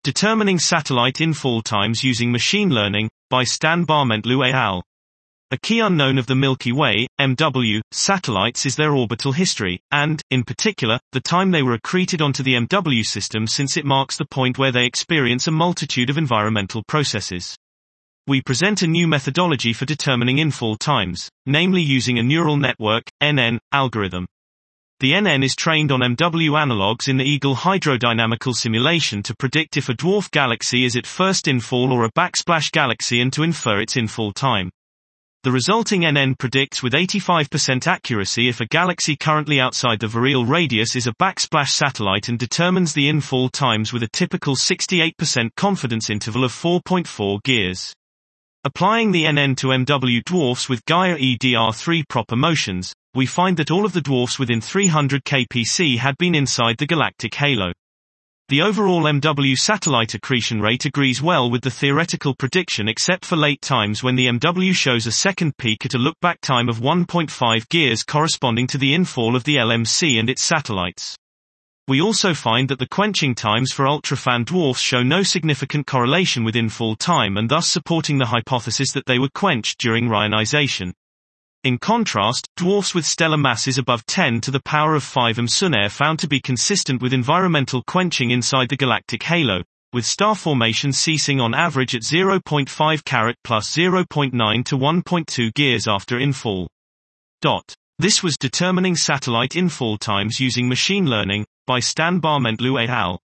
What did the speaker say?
Determining Satellite Infall Times Using Machine Learning, by Stan Barmentlew et al. A key unknown of the Milky Way, MW, satellites is their orbital history, and, in particular, the time they were accreted onto the MW system, since it marks the point where they experience a multitude of environmental processes. We present a new methodology for determining infall times, namely using a neural network, NN, algorithm. The NN is trained on MW analogues in the Eagle hydrodynamical simulation to predict if a dwarf galaxy is at first infall or a backsplash galaxy and to infer its infall time. The resulting NN predicts with 85% accuracy if a galaxy currently outside the virial radius is a backsplash satellite and determines the infall times with a typical 68% confidence interval of 4.4 gears. Applying the NN to MW dwarfs with Gaia EDR3 proper motions, we find that all of the dwarfs within 300 kpc had been inside the galactic halo. The overall MW satellite accretion rate agrees well with the theoretical prediction except for late times when the MW shows a second peak at a look-back time of 1.5 gears corresponding to the infall of the LMC and its satellites. We also find that the quenching times for ultrafan dwarfs show no significant correlation with infall time, and thus supporting the hypothesis that they were quenched during reionization. In contrast, dwarfs with stellar masses above 10 to the power of 5 Msun are found to be consistent with environmental quenching inside the galactic halo, with star formation ceasing on average at 0.5 carat plus 0.9 to 1.2 gears after infall. This was Determining Satellite Infall Times Using Machine Learning, by Stan Barmentlew et al.